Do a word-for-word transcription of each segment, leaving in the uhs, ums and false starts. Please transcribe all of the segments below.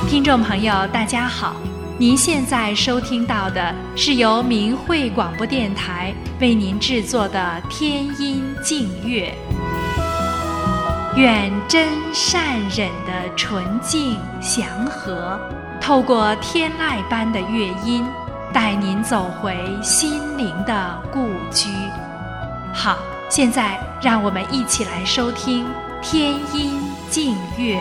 听众朋友大家好，您现在收听到的是由明慧广播电台为您制作的天音净乐。愿真善忍的纯净祥和，透过天籁般的乐音，带您走回心灵的故居。好，现在让我们一起来收听天音净乐。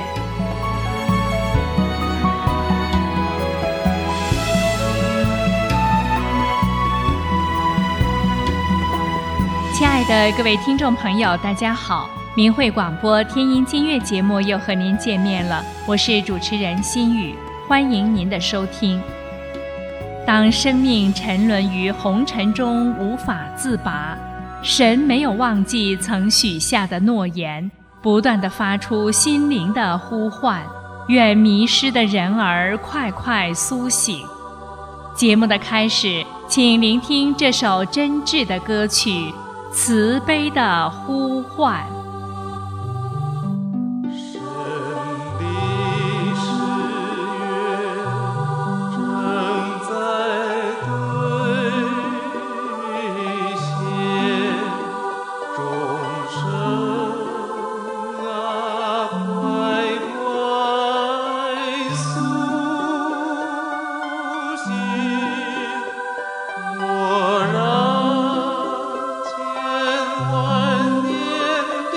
亲爱的各位听众朋友大家好，明慧广播天音净乐节目又和您见面了，我是主持人心雨，欢迎您的收听。当生命沉沦于红尘中无法自拔，神没有忘记曾许下的诺言，不断地发出心灵的呼唤，愿迷失的人儿快快苏醒。节目的开始，请聆听这首真挚的歌曲，慈悲的呼唤。 我让千万年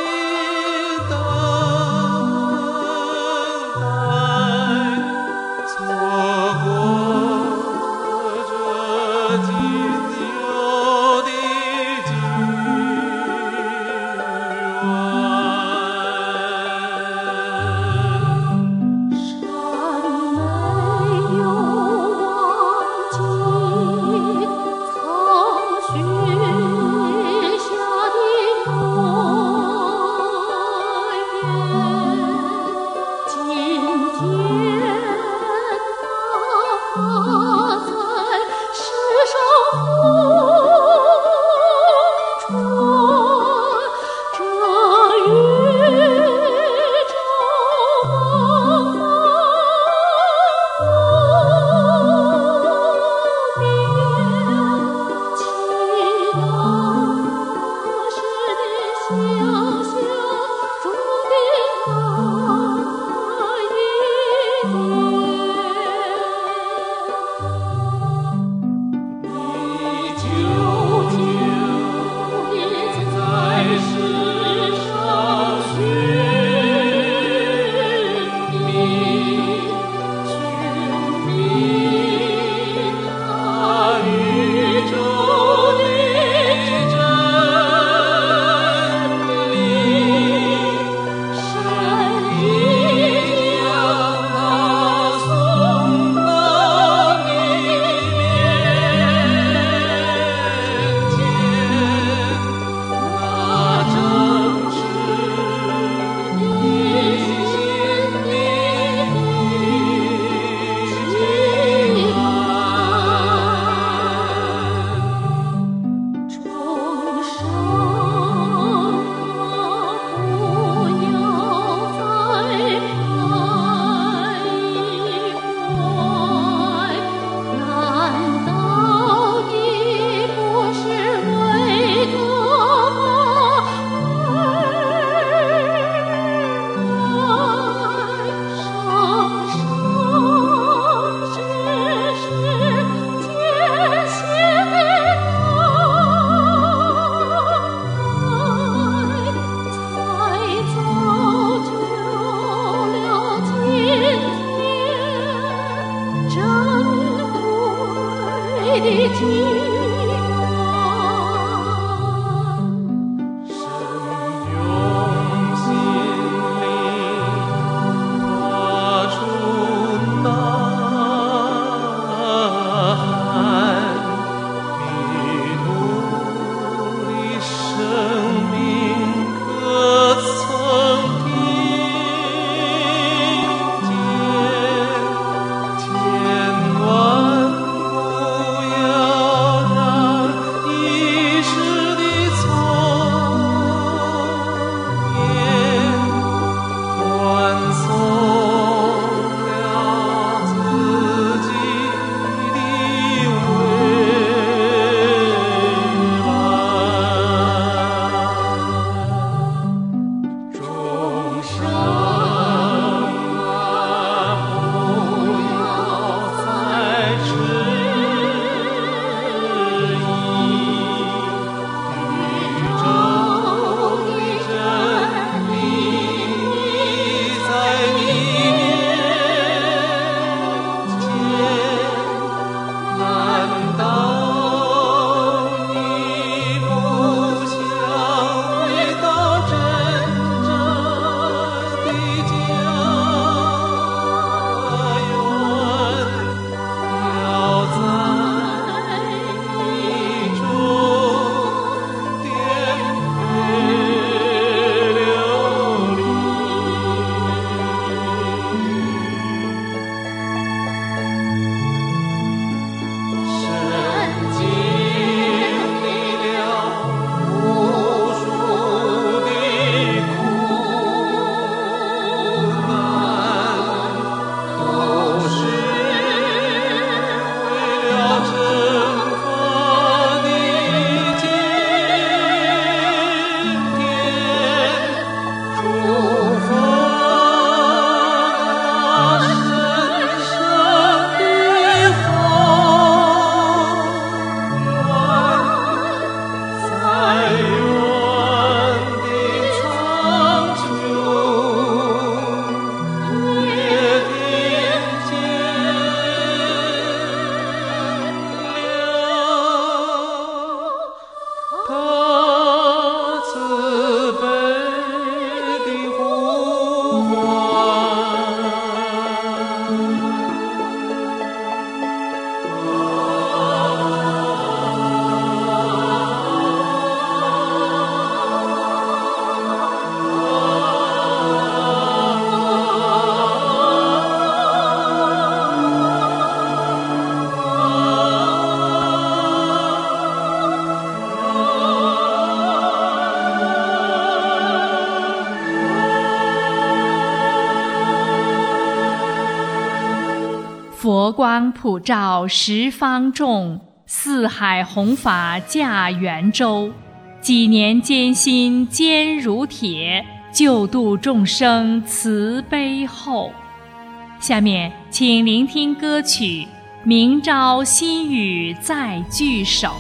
佛光普照十方众，四海弘法驾圆洲。几年艰辛坚如铁，救度众生慈悲厚。下面请聆听歌曲《明朝新语再聚首》。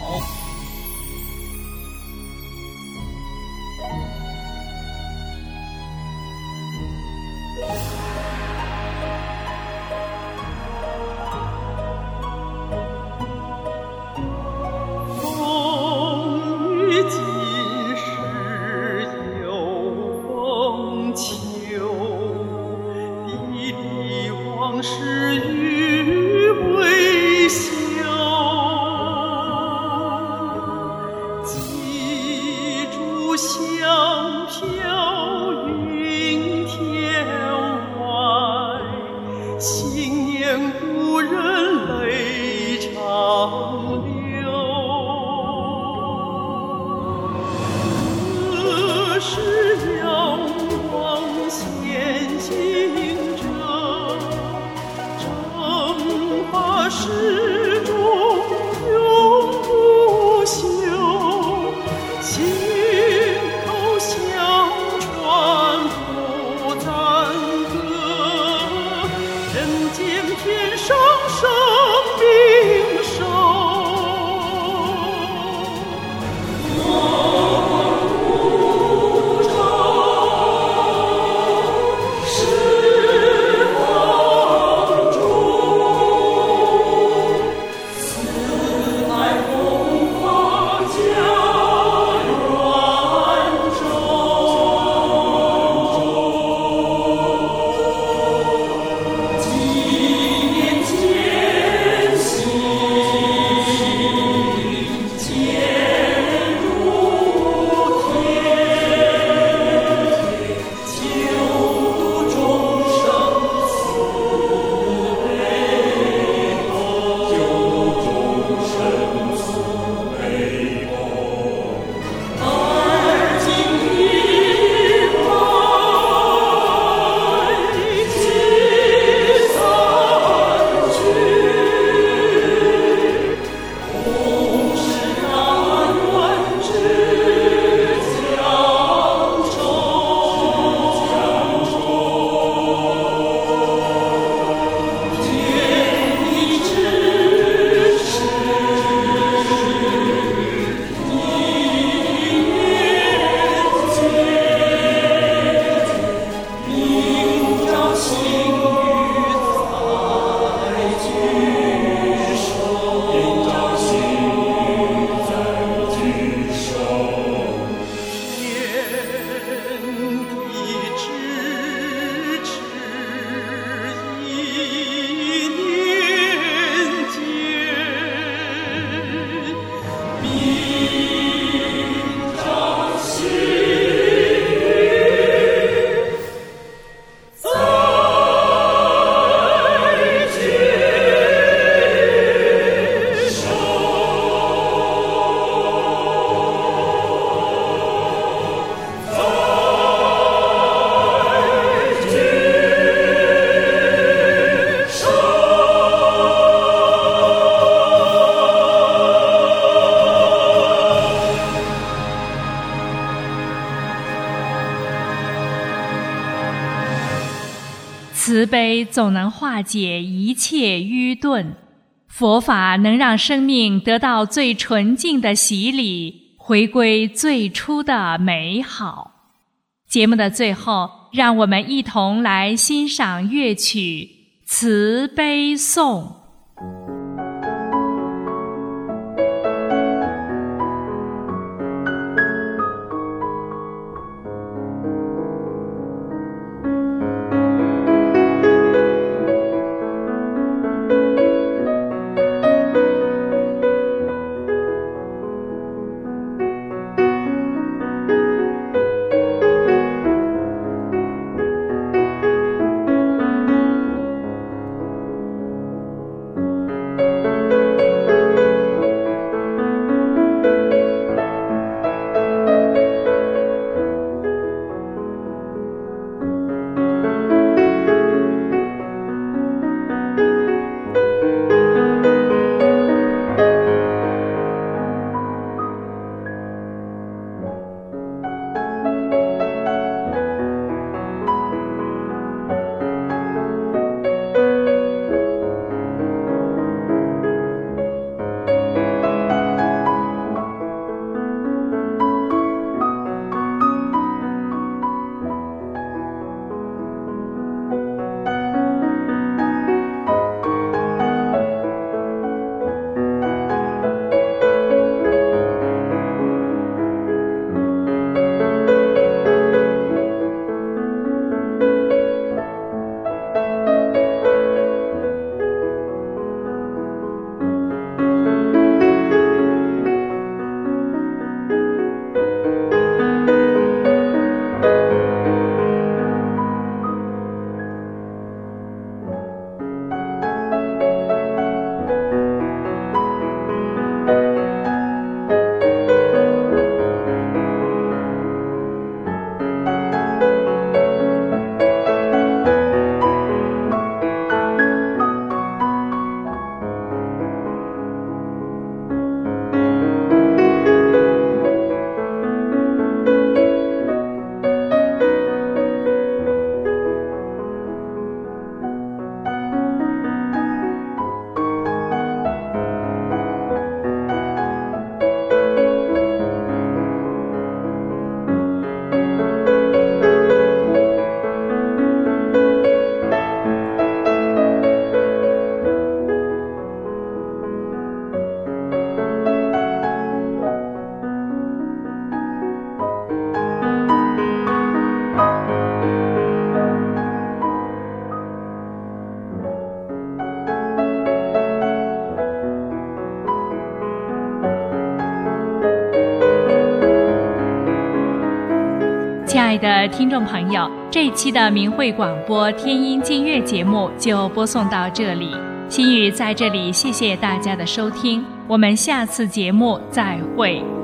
慈悲总能化解一切愚钝，佛法能让生命得到最纯净的洗礼，回归最初的美好。节目的最后，让我们一同来欣赏乐曲《慈悲颂》。 爱的听众朋友，这一期的明慧广播天音净月节目就播送到这里。心语在这里谢谢大家的收听，我们下次节目再会。